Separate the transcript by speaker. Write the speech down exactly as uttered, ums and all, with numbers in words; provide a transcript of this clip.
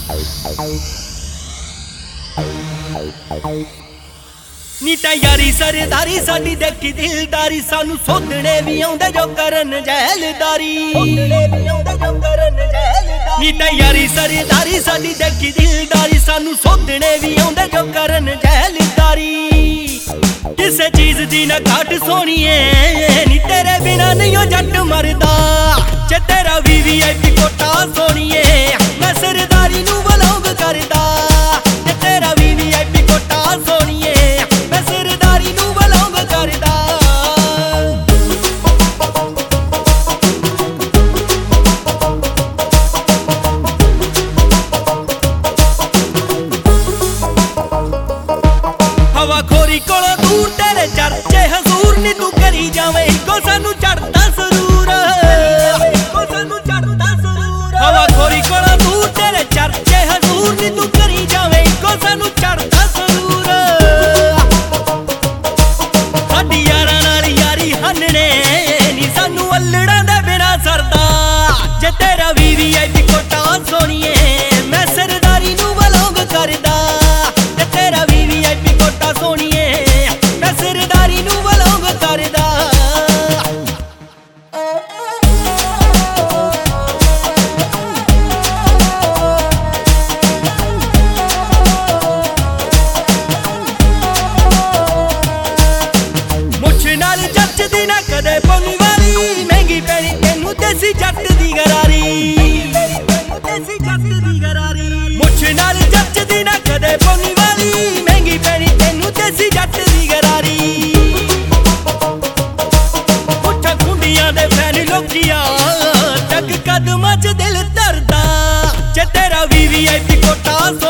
Speaker 1: नीटा यारी सरदारी साडी देखी दिलदारी सानू सोधने भी आउंदे जो करन जैलदारी। नीटा यारी सरदारी साडी देखी दिलदारी सानू सोधने भी आउंदे जो करन जैलदारी। किसे चीज दी ना घाट सोहणीए नी तेरे बिना नहीं ओ जट मरदा। जे तेरा V V I P quota सोहणीए मैं सरदारी नू बलौंग करदा। जे तेरा V V I P quota सोहणीए मैं सरदारी नू बलौंग करदा। हवा खोरी कोलों दूर तेरे चर्चे हजूर नी तू करी जावे इको सानू चढ़दा जरूर। हवा खोरी कोलों दूर तेरे चर्चे हजूर नी तू करी जावे इको सानू चढ़दा जरूर। साडी यारां नाल यारी हन्ने नी सानू अल्लड़ां दे बिना सरदा। जे तेरा V V I P quota सोहणीए मैं सरदारी नू बलौंग करदा। जे तेरा V V I P quota सोहणीए मैं सरदारी नू बलौंग करदा। जचदी ना कदे पौनी वाली महंगी पैनी तेनू देसी जट दी गरारी। मुछ नाल जचदी ना कदे पौनी वाली महंगी पैनी तेनू देसी जट दी गरारी। मुठा खुंडियां दे फैन लोकिया जग कदमां च दिल धरदा। जे तेरा V V I P Kota